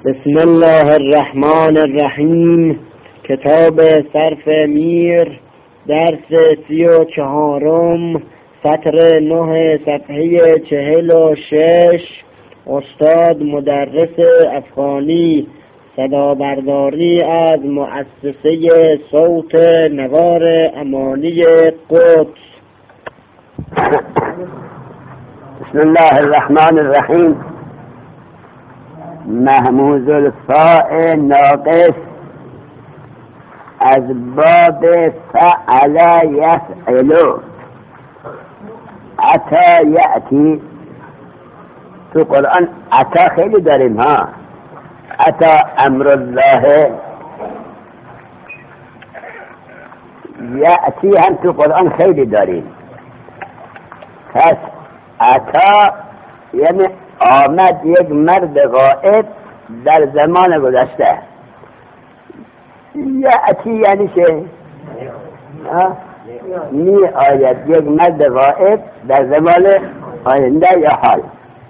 بسم الله الرحمن الرحیم. کتاب صرف میر، درس 34، سطر 9، صفحه 46. استاد مدرس افغانی، صدابرداری از مؤسسه صوت نوار امانی قدس. بسم الله الرحمن الرحیم. محمود الفاء ناقص از باب فعل یفعل عطا یأتی. تو قرآن عطا خیلی داریم ها. عطا امر الله، یأتی هم تو قرآن خیلی داریم. پس عطا یعنی آمد یک مرد غائب در زمان گذشته. یأتی یعنی چه؟ می آید یک مرد غائب در زمان آینده یا حال.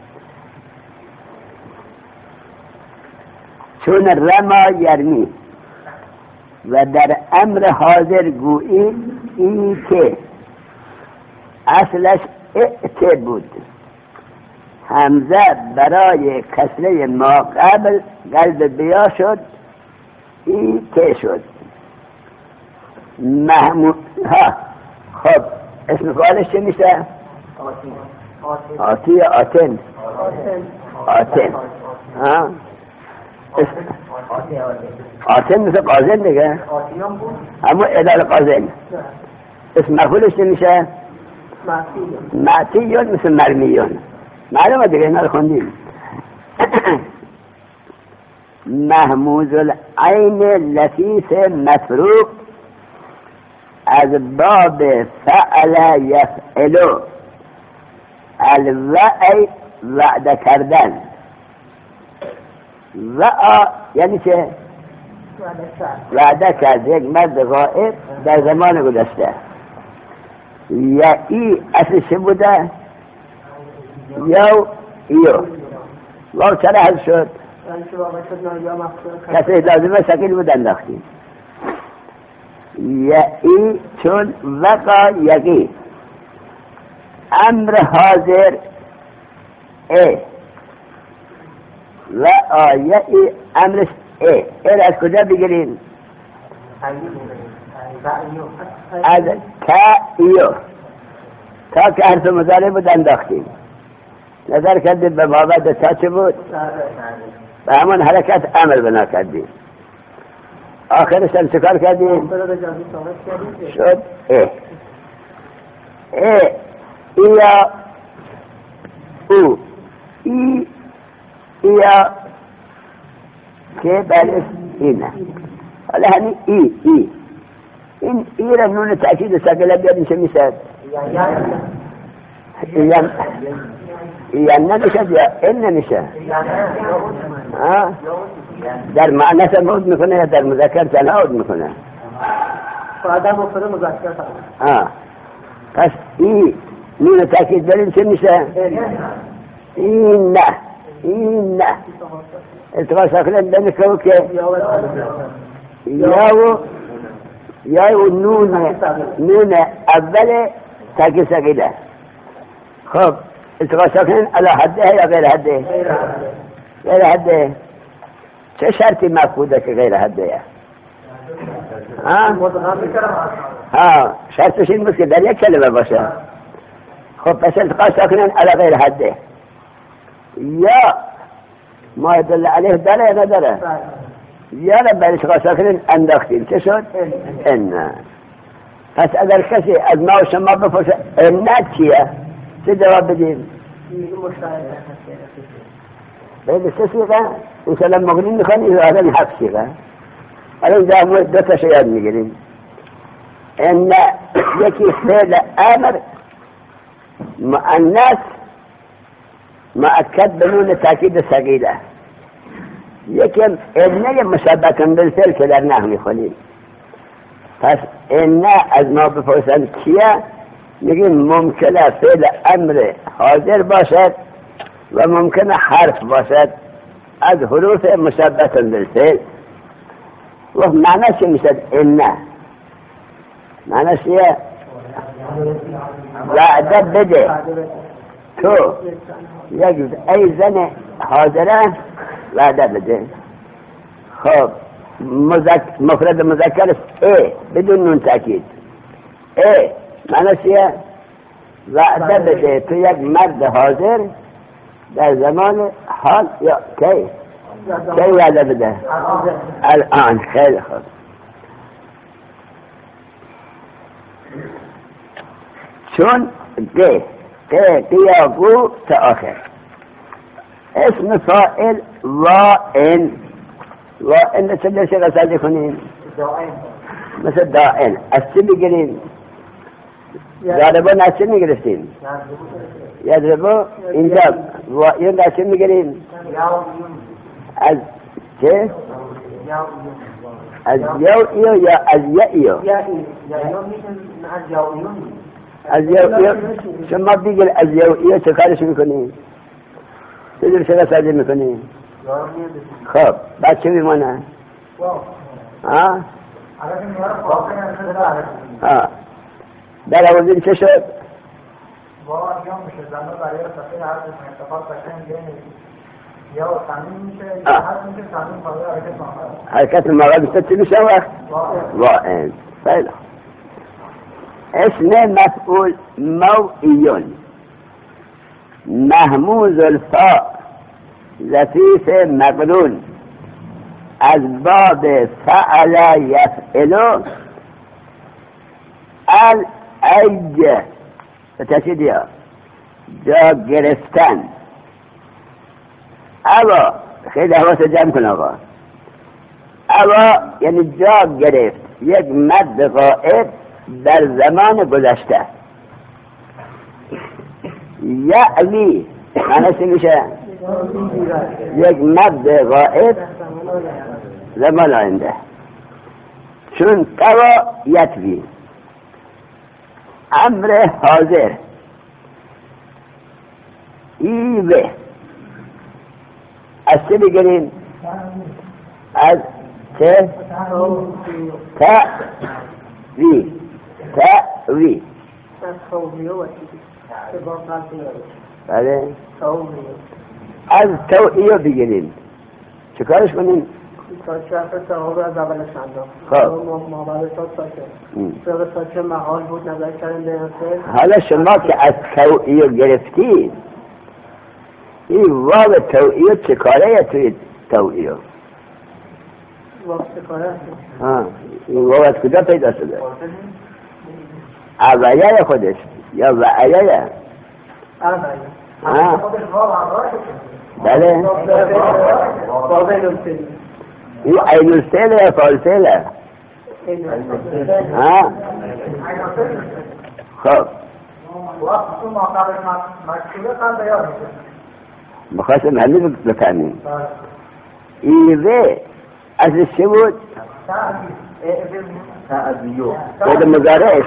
چون رما یرمی و در امر حاضر گویی این که اصلش ائت بود، همزه برای کسره ما قبل قلب بیا شد، این ته شد. محمود ها. خب اسم فعالش چه میشه؟ آتی یا آتن؟ آتن. ها آتن مثل قازن دیگه، اما ادال قازن. اسم مفعولش چه میشه؟ معتیون مثل مرمیون. معلومه دیگه، اینا رو خوندیم. محمود العین لفیف مفروق از باب فعل یفعلو. الوعی وعده کردن. وعا یعنی چه؟ وعده کرد یک مرد غائب در زمان گذشته. یا ای اصل چه بوده؟ یا ایو واو چرا حل شد؟ کسی لازمه شکل بود انداختیم. یا ای چون وقا یقی امر حاضر ای و آیه امرش ای از کجا بگیریم؟ از تا ایو. تا که حرف مضارع بود انداختیم. نظر کردید به بابت تا چه بود؟ به همون حرکت امر بنا کردیم. آخرش هم چکار کردیم؟ شد ای. ایا او ای ایا که بلش اینه. حالا همین ای این ای را نون تأکید ساکله بیادیم چه میشه؟ یا نمیشد یا این نمیشه. در معنی عود میکنه یا در مذکر تنها عود میکنه؟ فعلا مفرد مذکر تنها. پس این نون تأکید بریم چه میشه؟ این نه التقاء ساکنه دنکو که یا نون اول تأکید ساکنه. خب التقاء ساکنه علی حده یا غیر حده؟ غیر حده. چه شرطی مفقوده که غیر حده؟ شرطش این بود که در یک کلمه باشه. خب پس التقاء ساکنه علی غیر حده. یا ما يدل عليه داره یا نداره؟ یا را برش ساکنه انداختیم چه شد؟ ان. پس اگر کسی از ما و شما بپرسه ان چیه؟ چه جواب بدیم؟ بله سه سیغه انشاءالله مغنی میخوانی و آدم حق سیغه. حالا اینجا دو تا شیاد میگیریم. ان یکی فعل امر مؤنث مؤکد بنون تاکید ثقیله. یکم ان مشبکا بالفعل که در نحو میخونیم. پس ان از ما بپرسن کیه؟ میگیم ممکنه فعل امر حاضر باشد و ممکنه حرف باشد از حروف مشبه بالفعل و معنیش میشد انه معنیش یه وعده بده تو یک ای زن حاضره وعده بده. خب مفرد مذکر ای بدون نون تاکید ای معنیش یه وعده بده تو یک مرد حاضر در زمان حال یا کی وعده بده الان. خیلی خوب. چون قیابو تا آخر اسم فائل وائن چه درسی قصدی کنیم مثل دائن از چه بگیریم ضربان از چه میگرفتیم یضربو اینجا وائن از چه میگیریم از چه از یو یا از یو از یو شما بگیر از یو چه کارش میکنیم چه در شده سازی میکنیم خب بعد چه میمانه در آوردین چه شد حرکت المواد بیشتر چی میشه وقت وائن. خیلی اسم مفعول موئیون محموز الفاء لطیف مقرون از باب فعل یفعل الایج بتشید یا جا گرفتن. اوا خیلی حواس جمع کن آقا. اوا یعنی جا گرفت یک مرد غائب در زمان گذشته. یعنی معنی میشه یک مرد غائب زمان آینده. چون توا یتوی امر حاضر ایوه از چه بگیریم از چه تأوی بله از توئیه بگیریم چه کارش کنیم حالا شما که از توئیه گرفتید این واو توئیه چه کاره توی توئیه این واو از کجا پیدا شده اوعیه خودش یا وعیه بله این عین الفعل یا فاعل فعل خب مخواستم همین بفهمیم ایوه اصل چه بود؟ فعل مضارع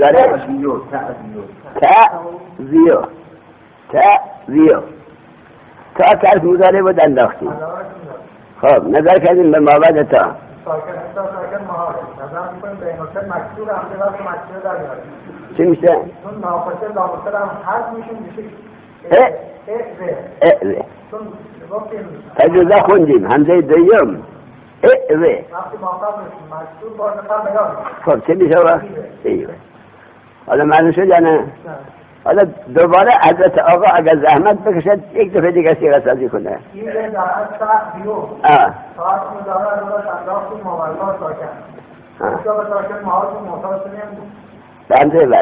تأذیو تا حرف مضارع بود انداختیم. خب نظر کردیم به مابعد تا چی میشه؟ اعوه تجربه خوندیم همزه دویم اعوه. خب چه میشه وقت؟ ایوه. حالا معلوم شد یا نه؟ حالا دوباره حضرت آقا اگر زحمت بکشد یک دفعه دیگه سیغه سازی کنه. همزه بس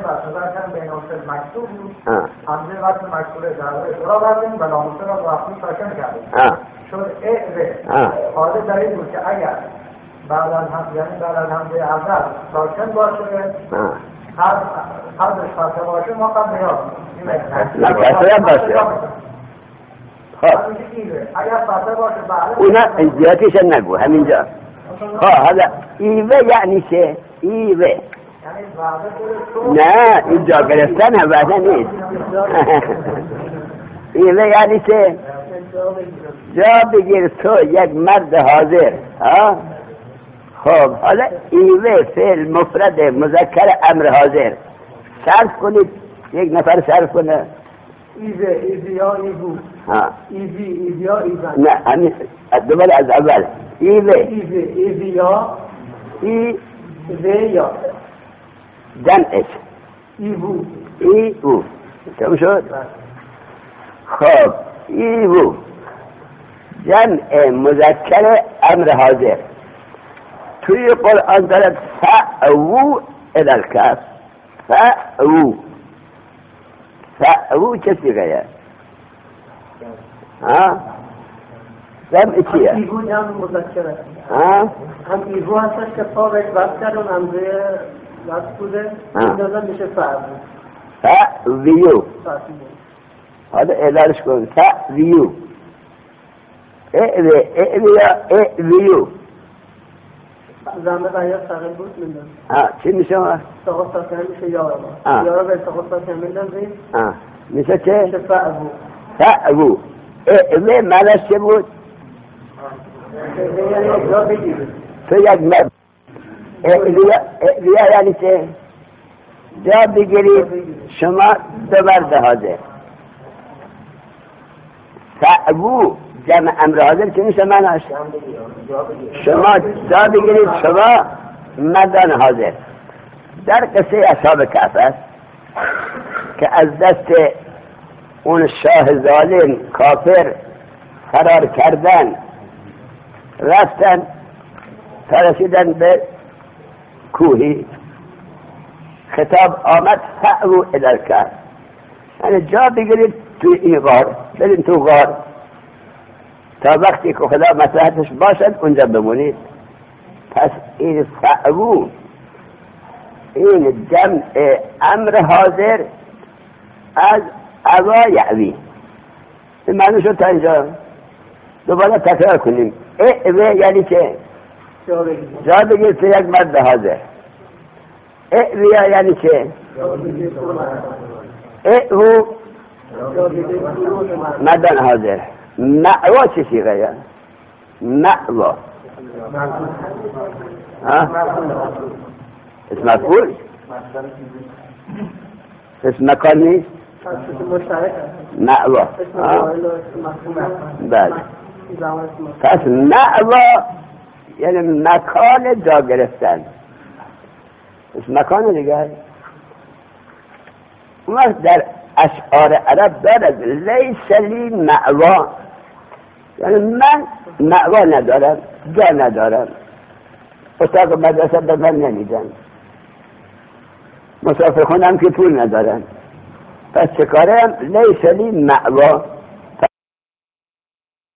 همزه وقت مکتوبه را بردیم و لاموسه را وقتی ساکن کردیم شد اعوه. حاضر در این بود که اگر بعد از همزه اول ساکن باشه حضرش فاسه باشه ما قبل نیاد نکسره باشه. خب اگر فاسه باشه اونا انزیاتیش نگو همینجا. خب حالا ایوه یعنی چه؟ ایوه نه اینجا گرفتن هم وعده نیست. ایوه یعنی چه؟ جا بگیر تو یک مرد حاضر. خب حالا ایوه فعل مفرد مذکر امر حاضر صرف کنید، یک نفر صرف کنه. ایوه ایویا ایوو ایوی ایویا ایوان. نه همین دوباره از اول. ایوه ایویا ایویا جمعش ایوو تمام شد. خب ایوو جمع مذکر امر حاضر توی قرآن دارد فأوو الی الکهف. فأوو چه صیغه؟ جمع چیه؟ ایوو جمع مذکره. هم ایوو هستش که پا بهش بست کردون همزه بست بوده این میشه فأویو. حالا اعلانش کن. فأویو اعویو زمه غیر ساقل بود میدن. چی میشه ما؟ ساقل ساقل میشه یارا یارا به ساقل ساقل میدن زید میشه چه؟ میشه فأوو. فأوو اعوه معنیش چه بود؟ تو یک مرد. اعویه یعنی چه؟ جا بگیرید شما دو مرد حاضر. فأوو جمع امر حاضر چه میشه معنیش؟ شما جا بگیرید شما مردان حاضر. در قصه اصحاب کهف است که از دست اون شاه ظالم کافر فرار کردن، رفتن رسیدن به کوهی، خطاب آمد فأوو الی الکهف، یعنی جا بگیرید توی این غار، برید تو غار تا وقتی که خدا مصلحتش باشد اونجا بمونید. پس این فأوو این جمع امر حاضر از اوا یعوی. این معنی شد تا اینجا. دوباره تکرار کنیم. اعوه یعنی که جا بگیر تو یک مرد حاضر. اعویه یعنی که اعوو مردان حاضر. مأوا چه صیغه؟ مأوا اسم مفعول؟ اسم مکان نیست؟ مأوا. بله. پس مأوا یعنی مکان جا گرفتن. اسم مکان دیگه. وقت در اشعار عرب دارد لیس لی مأوا، یعنی من مأوا ندارم، جا ندارم، اتاق مدرسه به من نمیدن، مسافر خونم که پول ندارم، پس چه کارم؟ لیس لی مأوا.